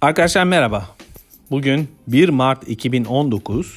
Arkadaşlar merhaba. Bugün 1 Mart 2019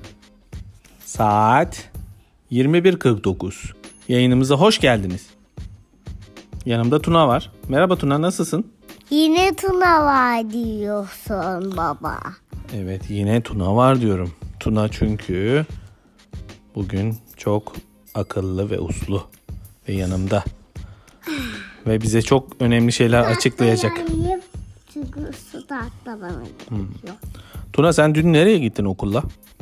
saat 21.49. Yayınımıza hoş geldiniz. Yanımda Tuna var. Merhaba Tuna, nasılsın? Yine Tuna var diyorsun baba. Evet, yine Tuna var diyorum. Tuna çünkü bugün çok akıllı ve uslu ve yanımda. Ve bize çok önemli şeyler açıklayacak. Çünkü su tatlı bana gerekiyor. Tuna, sen dün nereye gittin okulla?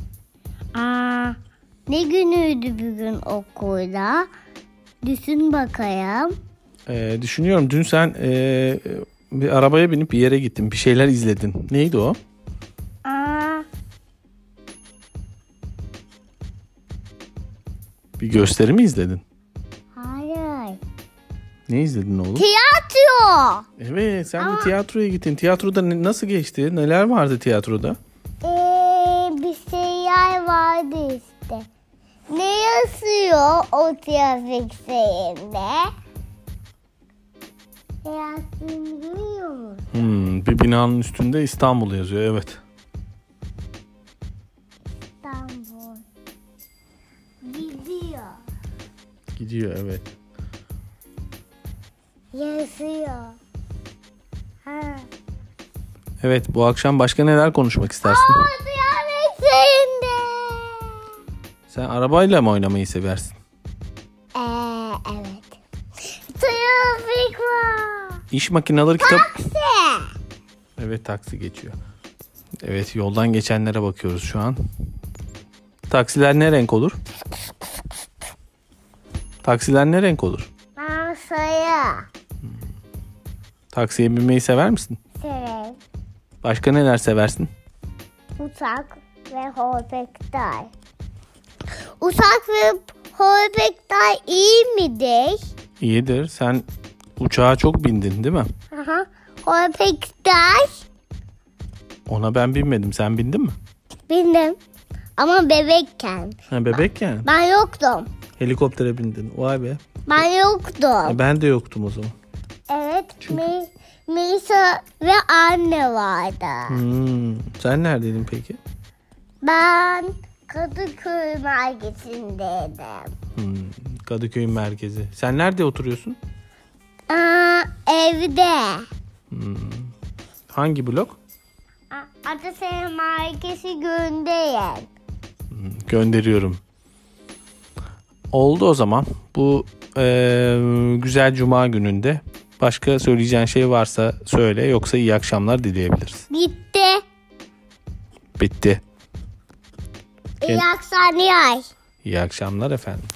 Ne günüydü bugün okulda? Düşün bakayım. Düşünüyorum, dün sen bir arabaya binip bir yere gittin. Bir şeyler izledin. Neydi o? Bir gösteri mi izledin? Hayır. Ne izledin oğlum? Tiyatro. Evet, sen de tiyatroya gittin. Tiyatroda nasıl geçti? Neler vardı tiyatroda? Bir şeyler vardı işte. Ne yazıyor o trafik şeyinde? Yazdığını görüyor musun? Bir binanın üstünde İstanbul yazıyor, evet. İstanbul. Gidiyor. Gidiyor, evet. Yazıyor. Evet, bu akşam başka neler konuşmak istersin? Trafik şeyinde. Sen arabayla mı oynamayı seversin? Evet. Trafik var. İş makineleri kitap... Taksi. Evet, taksi geçiyor. Evet, yoldan geçenlere bakıyoruz şu an. Taksiler ne renk olur? Taksiler ne renk olur? Masaya. Taksiye binmeyi sever misin? Severim. Başka neler seversin? Uçak ve helikopter. Uçak ve helikopter iyi midir? İyidir. Sen uçağa çok bindin değil mi? Helikopter. Ona ben binmedim. Sen bindin mi? Bindim. Ama bebekken. Ha, bebekken. Ben yoktum. Helikoptere bindin. Vay be. Ben yoktum. Ben de yoktum o zaman. Evet. Melisa ve anne vardı. Sen neredeydin peki? Ben Kadıköy merkezindeydim. Kadıköy merkezi. Sen nerede oturuyorsun? Evde. Hangi blok? Atasehir merkezi gönderin. Gönderiyorum. Oldu o zaman. Bu güzel cuma gününde başka söyleyeceğin şey varsa söyle, yoksa iyi akşamlar dileyebiliriz. Bitti. Bitti. İyi akşamlar. İyi akşamlar efendim.